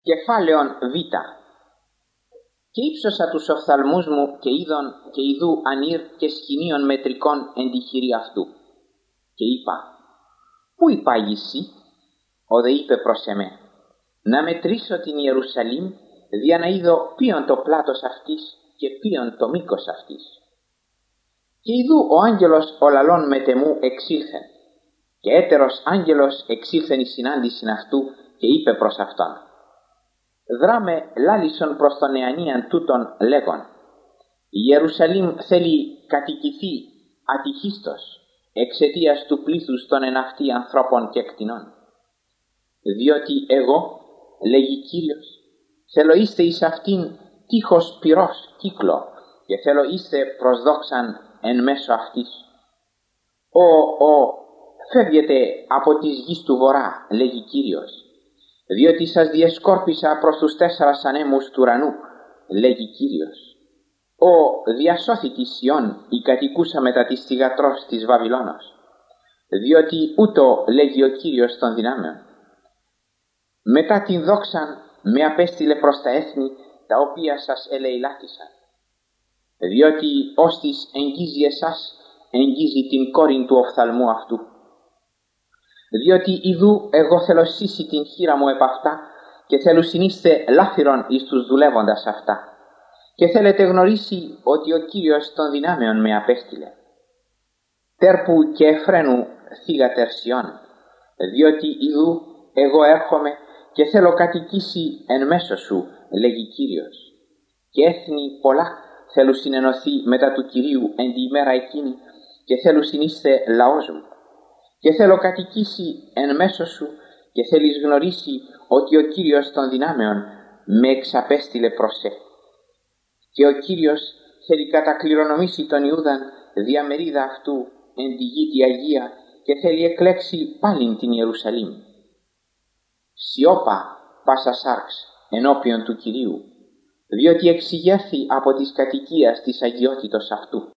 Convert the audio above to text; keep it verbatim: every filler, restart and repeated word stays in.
Κεφάλαιον Β. Και ύψωσα τους οφθαλμούς μου και είδον και ειδού ανήρ και σκηνίων μετρικών εν τη χειρή αυτού. Και είπα, πού υπάγεις? Ο δε είπε προς εμέ, να μετρήσω την Ιερουσαλήμ, δια να είδω ποιον το πλάτος αυτής και ποιον το μήκος αυτής. Και ειδού ο άγγελος ο λαλών μετεμού εξήλθεν, και έτερος άγγελος εξήλθεν η συνάντησιν αυτού και είπε προς αυτόν, δράμε λάλησον προς τον νεανίαν τούτον λέγον, η Ιερουσαλήμ θέλει κατοικηθεί ατυχίστος εξαιτίας του πλήθους των εν αυτοί ανθρώπων και κτηνών. Διότι εγώ, λέγει Κύριος, θέλω είστε εις αυτήν τείχος πυρός κύκλο και θέλω είστε προσδόξαν εν μέσω αυτής. Ο, ο, φεύγετε από της γης του βορρά, λέγει Κύριος, διότι σας διεσκόρπισα προς τους τέσσερας ανέμους του ουρανού, λέγει Κύριος. Ο, διασώθητη Σιών η κατοικούσα μετά της θυγατρός της Βαβυλώνος, διότι ούτω λέγει ο Κύριος των δυνάμεων. Μετά την δόξαν με απέστειλε προς τα έθνη, τα οποία σας ελεηλάτησαν, διότι ώστις εγγίζει εσάς, εγγίζει την κόρην του οφθαλμού αυτού. Διότι ιδού εγώ θέλω σύσει την χείρα μου επ' αυτά και θέλω συνείστε λάφυρον εις τους δουλεύοντας αυτά και θέλετε γνωρίσει ότι ο Κύριος των δυνάμεων με απέστειλε. Τέρπου και Εφραίνου θύγατερ Σιών, διότι ιδού εγώ έρχομαι και θέλω κατοικήσει εν μέσω σου, λέγει Κύριος, και έθνη πολλά θέλουν συνενωθεί μετά του Κυρίου εν τη ημέρα εκείνη και θέλουν συνείστε λαός μου. Και θέλω κατοικήσει εν μέσω σου και θέλεις γνωρίσει ότι ο Κύριος των δυνάμεων με εξαπέστειλε προς σε. Και ο Κύριος θέλει κατακληρονομήσει τον Ιούδαν διαμερίδα αυτού εν τη γη τη Αγία και θέλει εκλέξει πάλιν την Ιερουσαλήμ. Σιώπα πάσα σάρξ ενώπιον του Κυρίου, διότι εξηγέθη από της κατοικίας της αγιότητος αυτού.